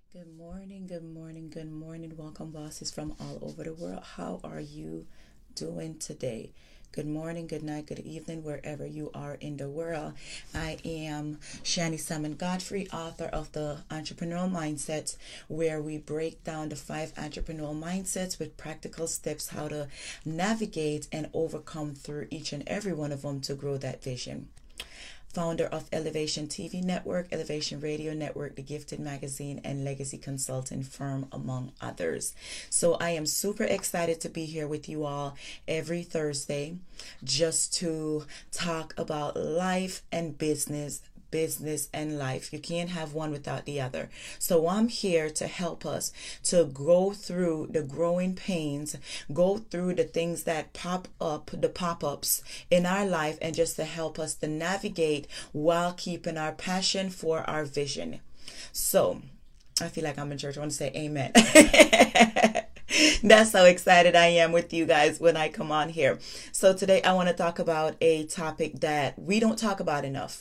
Good morning, good morning, good morning. Welcome, bosses from all over the world. How are you doing today? Good morning, good night, good evening, wherever you are in the world. I am Shani Salmon Godfrey, author of the Entrepreneurial Mindsets, where we break down the 5 entrepreneurial mindsets with practical steps how to navigate and overcome through each and every one of them to grow that vision. Founder of Elevation TV Network, Elevation Radio Network, The Gifted Magazine, and Legacy Consulting Firm, among others. So I am super excited to be here with you all every Thursday just to talk about life and business and life. You can't have one without the other. So I'm here to help us to go through the growing pains, go through the things that pop up, the pop-ups in our life, and just to help us to navigate while keeping our passion for our vision. So I feel like I'm in church. I want to say amen. That's how excited I am with you guys when I come on here. So today I want to talk about a topic that we don't talk about enough.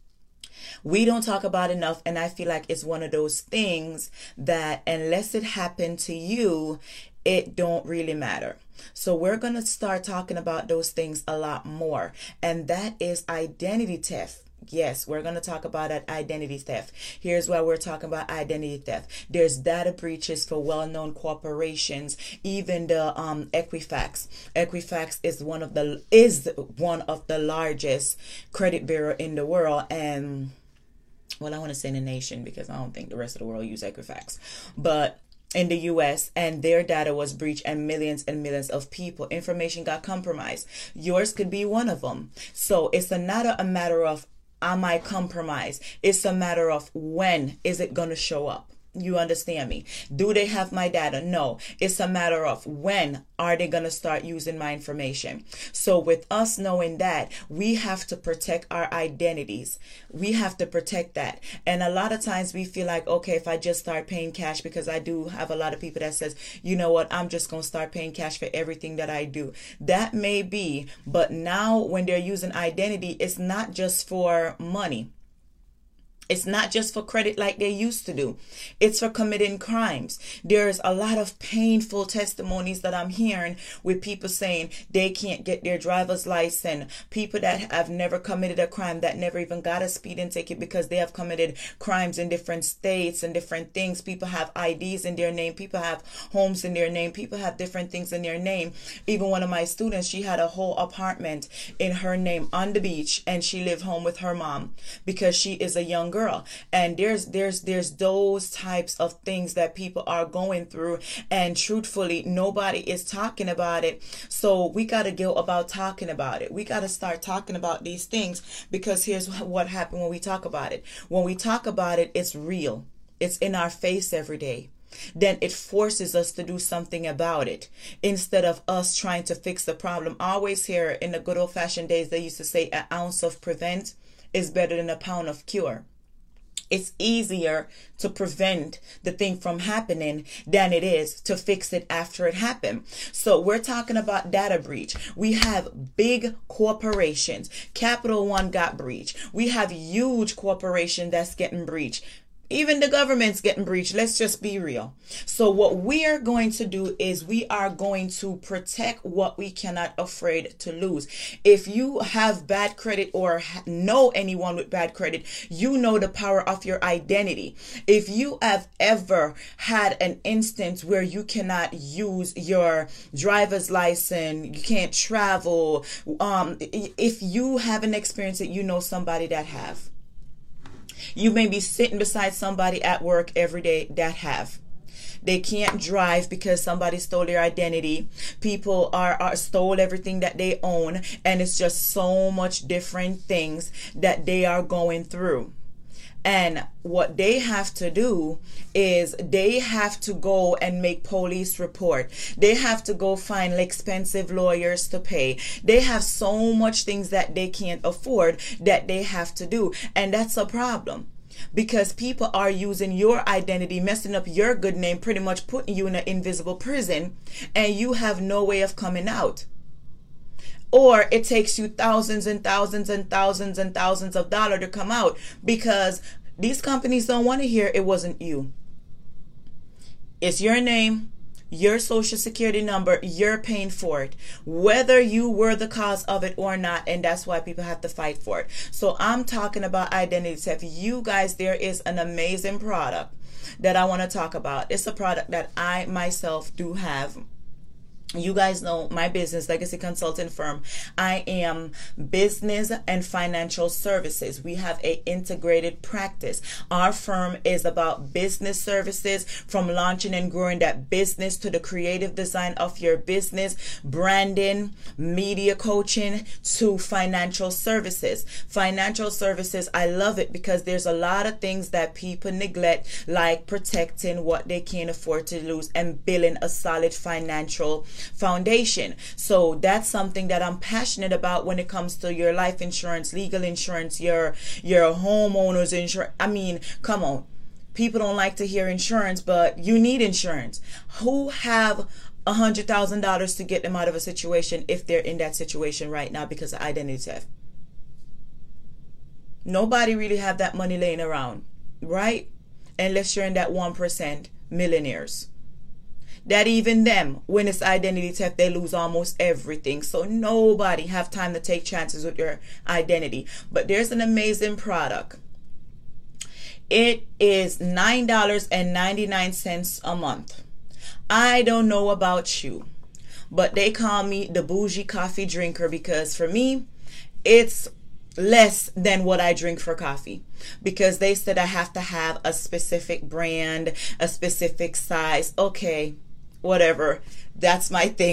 We don't talk about enough, and I feel like it's one of those things that unless it happened to you, it don't really matter. So we're going to start talking about those things a lot more, and that is identity theft. Yes, we're going to talk about that identity theft. Here's why we're talking about identity theft. There's data breaches for well-known corporations, even the Equifax. Equifax is one of the largest credit bureau in the world, and well, I want to say in the nation because I don't think the rest of the world use Equifax, but in the US, and their data was breached and millions of people information got compromised. Yours could be one of them. So it's not a matter of am I compromised? It's a matter of when is it going to show up? You understand me? Do they have my data? No. It's a matter of when are they going to start using my information? So with us knowing that, we have to protect our identities. We have to protect that. And a lot of times we feel like, okay, if I just start paying cash, because I do have a lot of people that says, you know what, I'm just going to start paying cash for everything that I do. That may be, but now when they're using identity, it's not just for money. It's not just for credit like they used to do. It's for committing crimes. There's a lot of painful testimonies that I'm hearing with people saying they can't get their driver's license. People that have never committed a crime, that never even got a speeding ticket because they have committed crimes in different states and different things. People have IDs in their name. People have homes in their name. People have different things in their name. Even one of my students, she had a whole apartment in her name on the beach, and she lived home with her mom because she is a young girl. And there's those types of things that people are going through, and truthfully nobody is talking about it. So we got to go about talking about it. We got to start talking about these things, because here's what happened when we talk about it. When we talk about it, it's real. It's in our face every day. Then it forces us to do something about it instead of us trying to fix the problem. I always hear in the good old fashioned days, they used to say an ounce of prevent is better than a pound of cure. It's easier to prevent the thing from happening than it is to fix it after it happened. So we're talking about data breach. We have big corporations. Capital One got breached. We have huge corporation that's getting breached. Even the government's getting breached. Let's just be real. So what we are going to do is we are going to protect what we cannot afraid to lose. If you have bad credit or know anyone with bad credit, you know the power of your identity. If you have ever had an instance where you cannot use your driver's license, you can't travel, if you haven't experienced it, you know somebody that have. You may be sitting beside somebody at work every day that have. They can't drive because somebody stole their identity. People are stole everything that they own, and it's just so much different things that they are going through. And what they have to do is they have to go and make police report. They have to go find expensive lawyers to pay. They have so much things that they can't afford that they have to do. And that's a problem, because people are using your identity, messing up your good name, pretty much putting you in an invisible prison, and you have no way of coming out. Or it takes you thousands and thousands and thousands and thousands of dollars to come out, because these companies don't want to hear it wasn't you. It's your name, your social security number, you're paying for it, whether you were the cause of it or not, and that's why people have to fight for it. So I'm talking about identity theft. You guys, there is an amazing product that I want to talk about. It's a product that I myself do have. You guys know my business, Legacy Consulting Firm. I am business and financial services. We have a integrated practice. Our firm is about business services, from launching and growing that business to the creative design of your business, branding, media coaching, to financial services. Financial services, I love it because there's a lot of things that people neglect, like protecting what they can't afford to lose and building a solid financial foundation. So that's something that I'm passionate about when it comes to your life insurance, legal insurance, your homeowner's insurance. I mean, come on. People don't like to hear insurance, but you need insurance. Who have $100,000 to get them out of a situation if they're in that situation right now because of identity theft? Nobody really have that money laying around, right? Unless you're in that 1% millionaires. That even them, when it's identity theft, they lose almost everything. So nobody have time to take chances with your identity. But there's an amazing product. It is $9.99 a month. I don't know about you, but they call me the bougie coffee drinker, because for me, it's less than what I drink for coffee, because they said I have to have a specific brand, a specific size. Okay, whatever, that's my thing.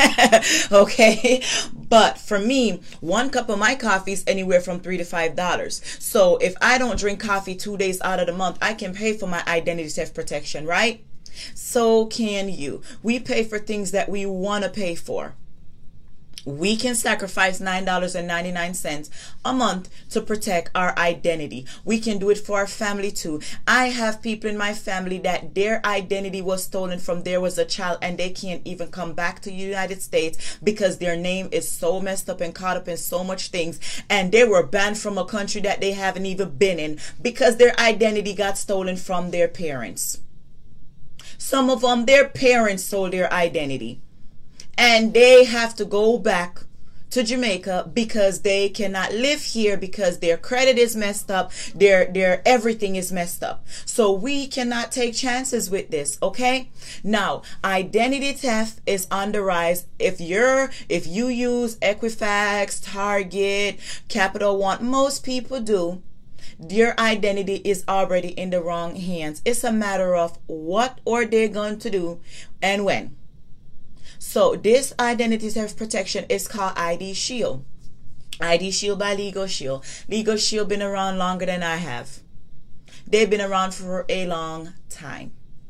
Okay, but for me, one cup of my coffee is anywhere from $3 to $5. So if I don't drink coffee 2 days out of the month, I can pay for my identity theft protection, right? So can you. We pay for things that we want to pay for. We can sacrifice $9.99 a month to protect our identity. We can do it for our family too. I have people in my family that their identity was stolen from there was a child, and they can't even come back to the United States because their name is so messed up and caught up in so much things, and they were banned from a country that they haven't even been in because their identity got stolen from their parents. Some of them, their parents stole their identity, and they have to go back to Jamaica because they cannot live here because their credit is messed up, their everything is messed up. So we cannot take chances with this, okay? Now, identity theft is on the rise. If you use Equifax, Target, Capital One, most people do, your identity is already in the wrong hands. It's a matter of what are they going to do and when. So this identity theft protection is called ID Shield. ID Shield by Legal Shield. Legal Shield been around longer than I have. They've been around for a long time.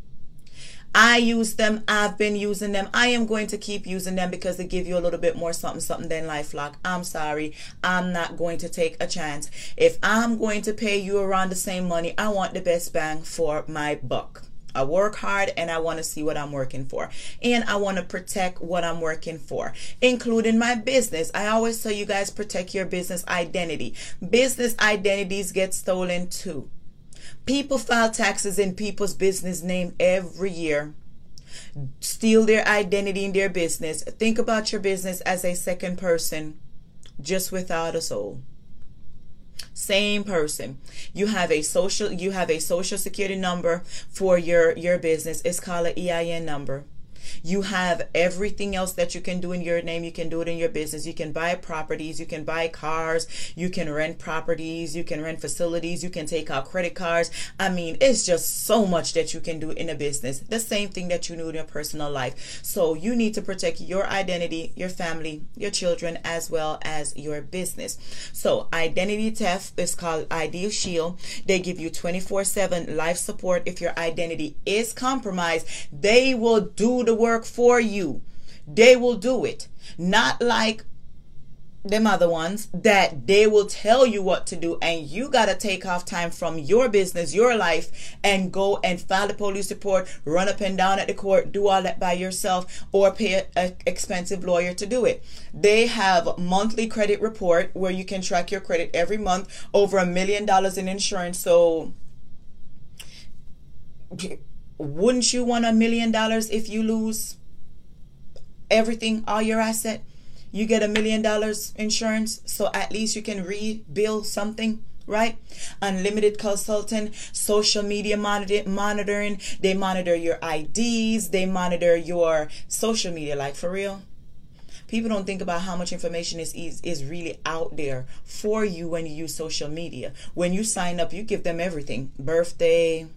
I use them. I've been using them. I am going to keep using them because they give you a little bit more something than LifeLock. I'm sorry. I'm not going to take a chance. If I'm going to pay you around the same money, I want the best bang for my buck. I work hard and I want to see what I'm working for. And I want to protect what I'm working for, including my business. I always tell you guys, protect your business identity. Business identities get stolen too. People file taxes in people's business name every year, steal their identity in their business. Think about your business as a second person, just without a soul. Same person. You have a social security number for your business. It's called an EIN number. You have everything else that you can do in your name. You can do it in your business. You can buy properties. You can buy cars. You can rent properties. You can rent facilities. You can take out credit cards. I mean, it's just so much that you can do in a business. The same thing that you do in your personal life. So you need to protect your identity, your family, your children, as well as your business. So identity theft is called ID Shield. They give you 24/7 life support. If your identity is compromised, they will do the work for you. They will do it. Not like them other ones that they will tell you what to do, and you got to take off time from your business, your life, and go and file the police report, run up and down at the court, do all that by yourself, or pay an expensive lawyer to do it. They have monthly credit report where you can track your credit every month, over $1 million in insurance. So Wouldn't you want $1 million if you lose everything, all your asset? You get $1 million insurance, so at least you can rebuild something, right? Unlimited consulting, social media monitoring. They monitor your IDs. They monitor your social media, like for real. People don't think about how much information is really out there for you when you use social media. When you sign up, you give them everything. Birthday,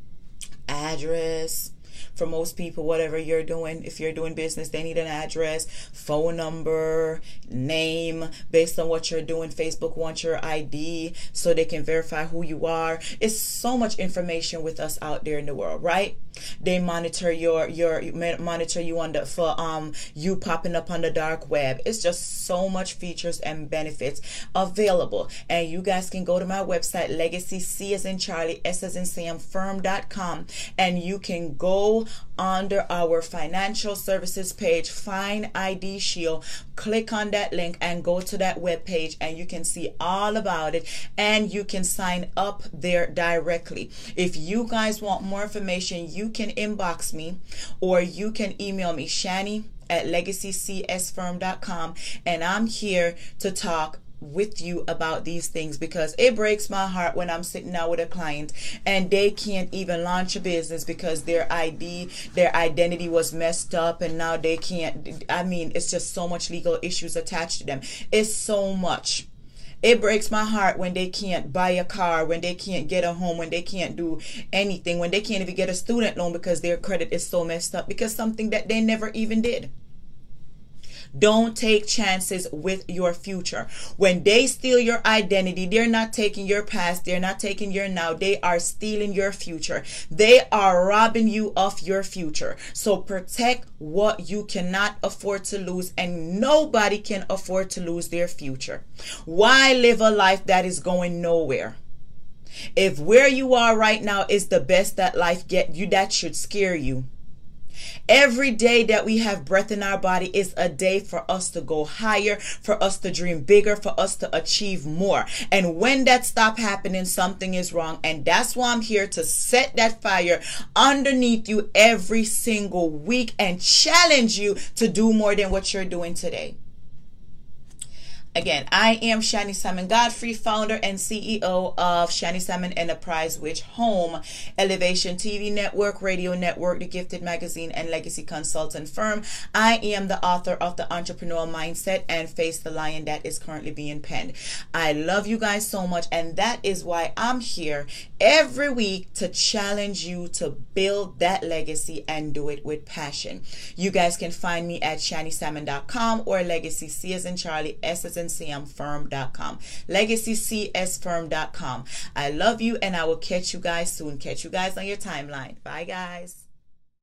address. For most people, whatever you're doing, if you're doing business, they need an address, phone number, name. Based on what you're doing, Facebook wants your ID so they can verify who you are. It's so much information with us out there in the world, right? They monitor monitor you on the for you popping up on the dark web. It's just so much features and benefits available. And you guys can go to my website, Legacy C as in Charlie, S as in Sam, firm.com, and you can go under our financial services page, find ID Shield, click on that link and go to that web page, and you can see all about it, and you can sign up there directly. If you guys want more information, you can inbox me or you can email me, Shani at legacycsfirm.com, and I'm here to talk with you about these things, because it breaks my heart when I'm sitting down with a client and they can't even launch a business because their identity was messed up, and now they can't. I mean, it's just so much legal issues attached to them. It's so much. It breaks my heart when they can't buy a car, when they can't get a home, when they can't do anything, when they can't even get a student loan because their credit is so messed up because something that they never even did. Don't take chances with your future. When they steal your identity, they're not taking your past, they're not taking your now, they are stealing your future. They are robbing you of your future. So protect what you cannot afford to lose, and nobody can afford to lose their future. Why live a life that is going nowhere? If where you are right now is the best that life gets you, that should scare you. Every day that we have breath in our body is a day for us to go higher, for us to dream bigger, for us to achieve more. And when that stops happening, something is wrong. And that's why I'm here to set that fire underneath you every single week and challenge you to do more than what you're doing today. Again, I am Shani Salmon Godfrey, founder and CEO of Shani Salmon Enterprise, which home Elevation TV Network, Radio Network, The Gifted Magazine, and Legacy Consultant Firm. I am the author of The Entrepreneurial Mindset and Face the Lion that is currently being penned. I love you guys so much, and that is why I'm here every week to challenge you to build that legacy and do it with passion. You guys can find me at shanisalmon.com or Legacy C as in Charlie, S as in Firm.com. LegacyCSFirm.com. I love you, and I will catch you guys soon. Catch you guys on your timeline. Bye, guys.